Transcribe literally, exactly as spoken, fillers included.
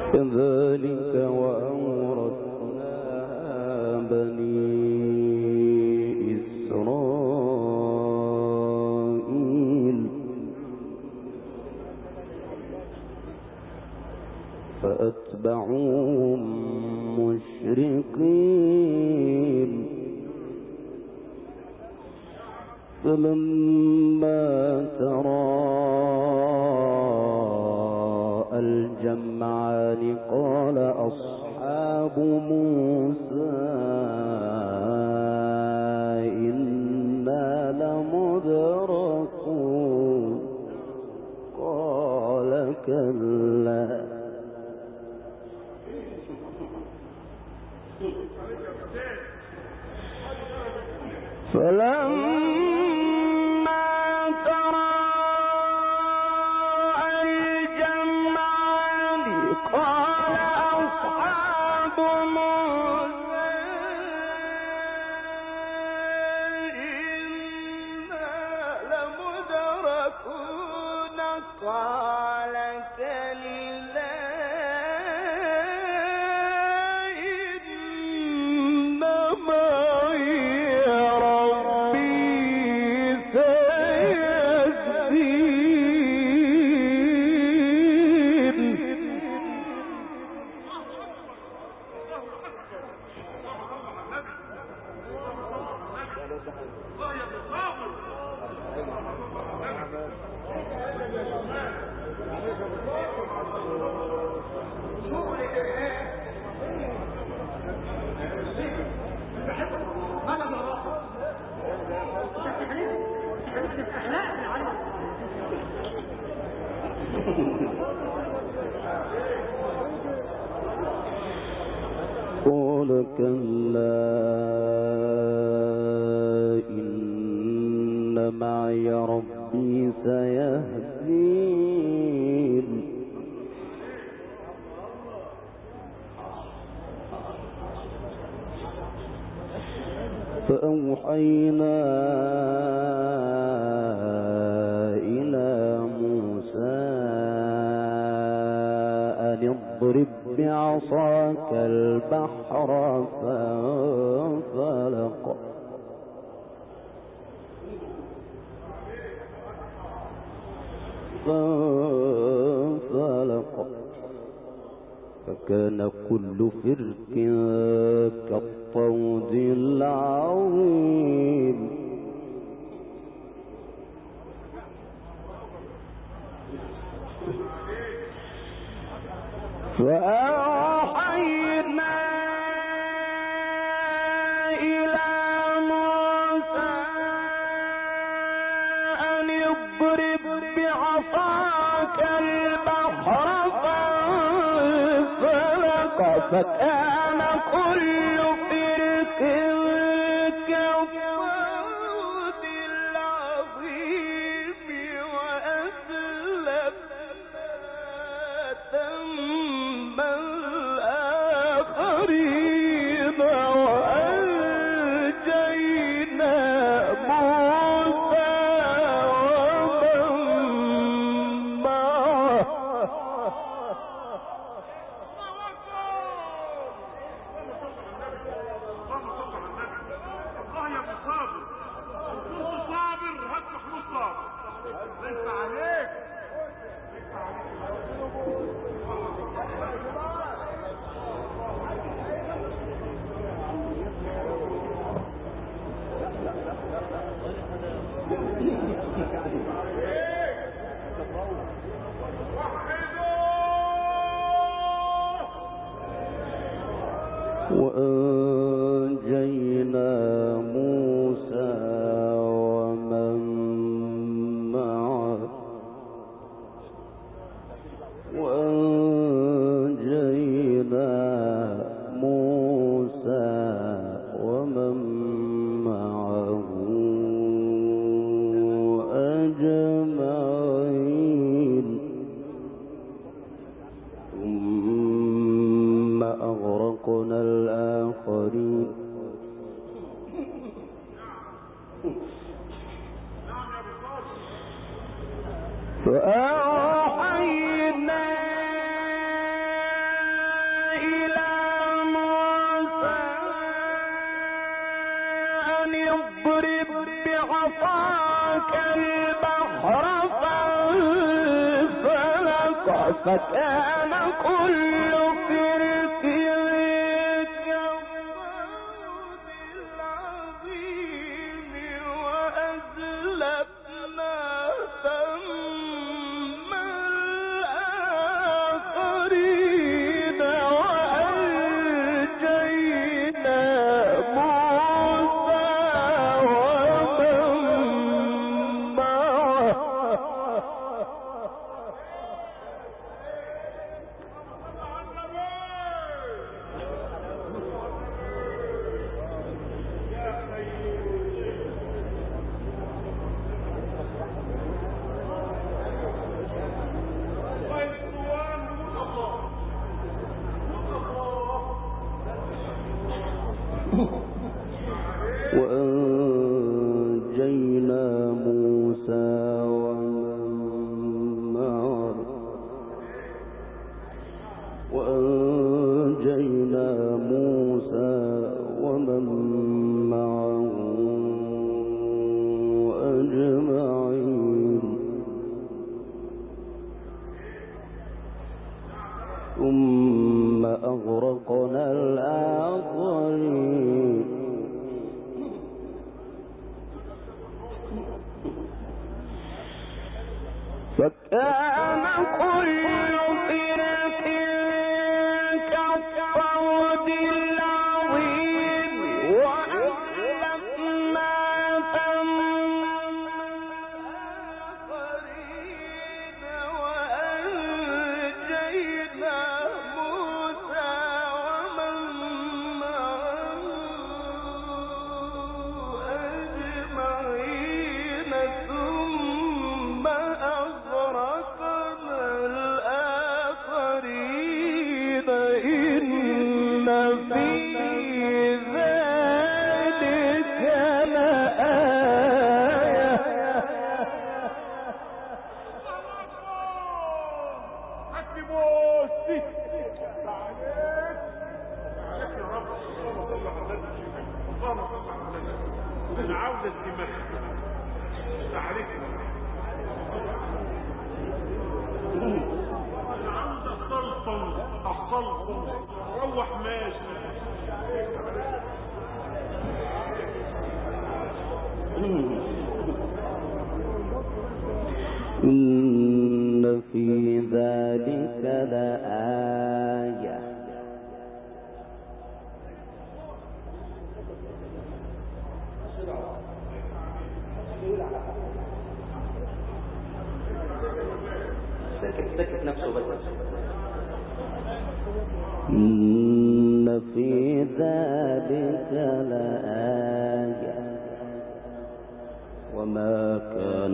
كذلك وأورثناها بني إسرائيل فأتبعوهم مشرقين فلما تراءى الجمعان قال أصحاب موسى إنا لمدركون قال كلا فلما تراءى الجمعان قال أصحاب موسى إنا لمدركون قال كلا قال كلا إن معي ربي سيهدين فأوحينا إلى موسى أن اضرب بعصاك البحر فانفلق فانفلق فكان كل فرق كالطود العظيم فأوحينا إلى موسى أن اضرب بعصاك البحر فانفلق فكان كل فرق كالطود العظيم وأزلفنا ثم الآخرين وأنجينا موسى ومن معه وأنجينا موسى ومن معه وأنجينا موسى ومن معه أجمعين ثم أغرقنا الآخرين فأوحينا فكان كل فرق كالطود العظيم وأزلفنا ثم الآخرين وأنجينا موسى ومن معه وأنجينا موسى ومن معه وأنجينا موسى ومن معه أجمعين ثم أغرقنا الآخرين فكان كل فرق كالطود العظيم وأزلفنا ثم الآخرين وأنجينا موسى ومن معه أجمعين ثم أغرقنا الآخرين إن في ذلك لآية أنا عاوز الدماغ تعرفني أنا عاوز أسلطن أسلطن روح ماشي إن في ذلك لآية سكت نفسه بس إن في ذلك لآية وما كان